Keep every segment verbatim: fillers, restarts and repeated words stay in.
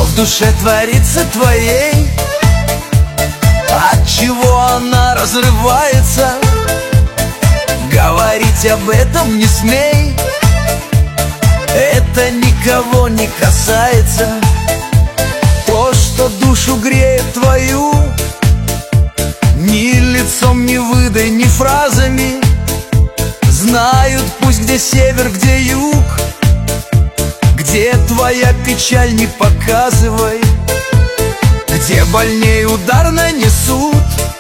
в душе творится твоей? Отчего она разрывается? Говорить об этом не смей, это никого не касается. То, что душу греет твою, ни лицом не выдай, ни фразами. Знают пусть где север, где юг, где твоя печаль, не показывай, где больней удар нанесут,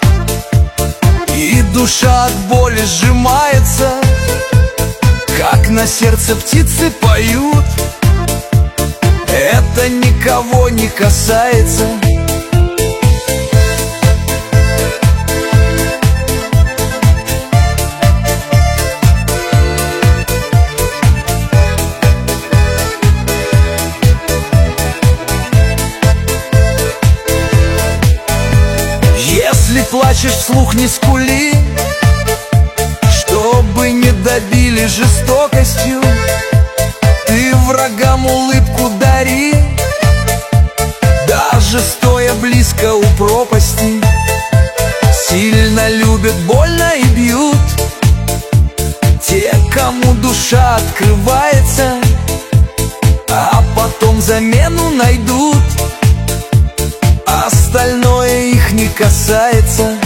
и душа от боли сжимается, как на сердце птицы поют. Это никого не касается. Если плачешь вслух, не скули, чтобы не добили жестокостью. Ты врагам улыбку дари, даже стоя близко у пропасти. Сильно любят, больно и бьют те, кому душа открывается, а потом замену найдут. Остальное их не касается.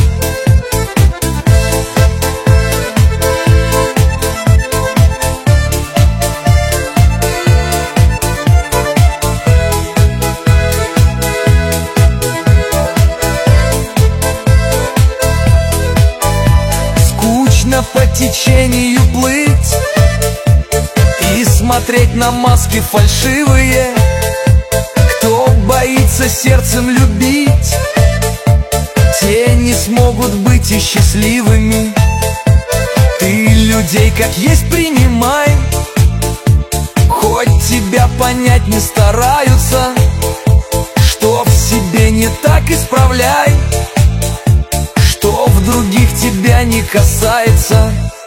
Скучно по течению плыть и смотреть на маски фальшивые. Кто боится сердцем любить, те не смогут быть и счастливыми. Ты людей как есть принимай, хоть тебя понять не стараются. Что в себе не так, исправляй, что в других тебя не касается.